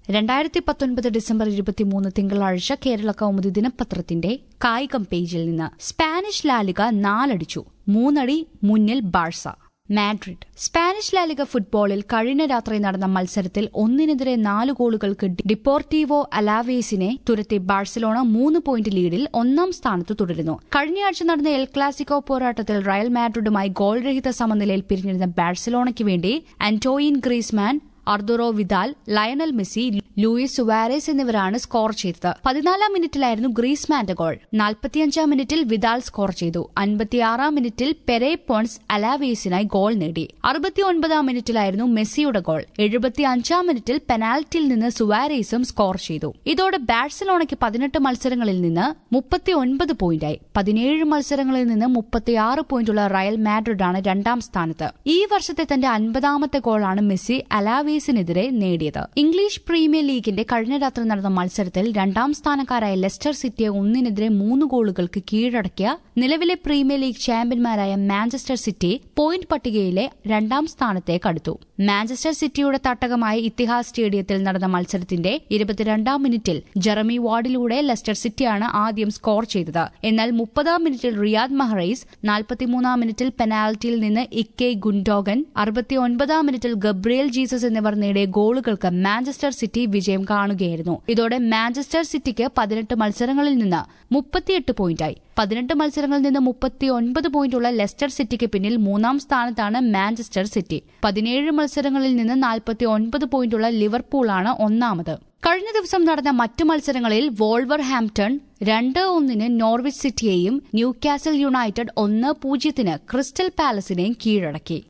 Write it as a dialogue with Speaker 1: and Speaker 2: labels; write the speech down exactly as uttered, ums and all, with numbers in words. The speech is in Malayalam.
Speaker 1: രണ്ടായിരത്തി പത്തൊൻപത് ഡിസംബർ ഇരുപത്തിമൂന്ന് തിങ്കളാഴ്ച കേരള കൗമുദി ദിനപത്രത്തിന്റെ കായികം പേജിൽ നിന്ന് സ്പാനിഷ് ലാലിഗ നാലടിച്ചു, മൂന്നടി മുന്നിൽ ബാഴ്സ. മാഡ്രിഡ്. സ്പാനിഷ് ലാലിഗ ഫുട്ബോളിൽ കഴിഞ്ഞ രാത്രി നടന്ന മത്സരത്തിൽ ഒന്നിനെതിരെ നാല് ഗോളുകൾക്ക് ഡിപ്പോർട്ടീവോ അലാവേസിനെ തുരത്തി ബാഴ്സലോണ മൂന്ന് പോയിന്റ് ലീഡിൽ ഒന്നാം സ്ഥാനത്ത് തുടരുന്നു. കഴിഞ്ഞയാഴ്ച നടന്ന എൽ ക്ലാസിക്കോ പോരാട്ടത്തിൽ റയൽ മാഡ്രിഡുമായി ഗോൾരഹിത സമനിലയിൽ പിരിഞ്ഞിരുന്ന ബാഴ്സലോണയ്ക്ക് വേണ്ടി Antoine Griezmann, Arturo Vidal, Lionel Messi, Luis Suarez എന്നിവരാണ് സ്കോർ ചെയ്തത്. പതിനാലാം മിനിറ്റിലായിരുന്നു ഗ്രീസ്മാന്റെ ഗോൾ. നാൽപ്പത്തിയഞ്ചാം മിനിറ്റിൽ വിദാൽ സ്കോർ ചെയ്തു. അൻപത്തിയാറാം മിനിറ്റിൽ പെരെ പോൺസ് അലാവേസിനായി ഗോൾ നേടി. അറുപത്തിയൊൻപതാം മിനിറ്റിലായിരുന്നു മെസ്സിയുടെ ഗോൾ. എഴുപത്തിയഞ്ചാം മിനിറ്റിൽ പെനാൽറ്റിയിൽ നിന്ന് സുവാരസും സ്കോർ ചെയ്തു. ഇതോടെ ബാഴ്സലോണയ്ക്ക് പതിനെട്ട് മത്സരങ്ങളിൽ നിന്ന് മുപ്പത്തിയൊൻപത് പോയിന്റായി. പതിനേഴ് മത്സരങ്ങളിൽ നിന്ന് മുപ്പത്തിയാറ് പോയിന്റുള്ള റയൽ മാഡ്രിഡാണ് രണ്ടാം സ്ഥാനത്ത്. ഈ വർഷത്തെ തന്റെ അൻപതാമത്തെ ഗോളാണ് മെസ്സി അലാവേസിനെതിരെ നേടിയത്. ഇംഗ്ലീഷ് പ്രീമിയർ ലീഗിന്റെ കഴിഞ്ഞ രാത്രി നടന്ന മത്സരത്തിൽ രണ്ടാം സ്ഥാനക്കാരായ ലെസ്റ്റർ സിറ്റിയെ ഒന്നിനെതിരെ മൂന്ന് ഗോളുകൾക്ക് കീഴടക്കിയ നിലവിലെ പ്രീമിയർ ലീഗ് ചാമ്പ്യന്മാരായ മാഞ്ചസ്റ്റർ സിറ്റി പോയിന്റ് പട്ടികയിലെ രണ്ടാം സ്ഥാനത്തേക്ക് അടുത്തു. മാഞ്ചസ്റ്റർ സിറ്റിയുടെ തട്ടകമായ ഇത്തിഹാദ് സ്റ്റേഡിയത്തിൽ നടന്ന മത്സരത്തിന്റെ ഇരുപത്തിരണ്ടാം മിനിറ്റിൽ ജെറമി വാർഡിലൂടെ ലെസ്റ്റർ സിറ്റിയാണ് ആദ്യം സ്കോർ ചെയ്തത്. എന്നാൽ മുപ്പതാം മിനിറ്റിൽ റിയാദ് മഹ്റൈസ്, നാൽപ്പത്തിമൂന്നാം മിനിറ്റിൽ പെനാൽറ്റിയിൽ നിന്ന് ഇക്കെ ഗുൻഡോഗൻ, അറുപത്തിയൊൻപതാം മിനിറ്റിൽ ഗബ്രിയേൽ ജീസസ് എന്നിവർ നേടിയ ഗോളുകൾക്ക് മാഞ്ചസ്റ്റർ സിറ്റി വിജയം കാണുകയായിരുന്നു. ഇതോടെ മാഞ്ചസ്റ്റർ സിറ്റിക്ക് പതിനെട്ട് മത്സരങ്ങളിൽ നിന്ന് മുപ്പത്തിയെട്ട് പോയിന്റായി. പതിനെട്ട് മത്സരങ്ങളിൽ നിന്ന് മുപ്പത്തിയൊൻപത് പോയിന്റുള്ള ലെസ്റ്റർ സിറ്റിക്ക് പിന്നിൽ മൂന്നാം സ്ഥാനത്താണ് മാഞ്ചസ്റ്റർ സിറ്റി. പതിനേഴ് മത്സരങ്ങളിൽ നിന്ന് നാൽപ്പത്തി ഒൻപത് പോയിന്റുള്ള ലിവർപൂളാണ് ഒന്നാമത്. കഴിഞ്ഞ ദിവസം നടന്ന മറ്റു മത്സരങ്ങളിൽ വോൾവർ ഹാംപ്ടൺ രണ്ട് ഒന്നിന് നോർവിച്ച് സിറ്റിയെയും ന്യൂകാസൽ യുണൈറ്റഡ് ഒന്ന് പൂജ്യത്തിന് ക്രിസ്റ്റൽ പാലസിനെയും കീഴടക്കി.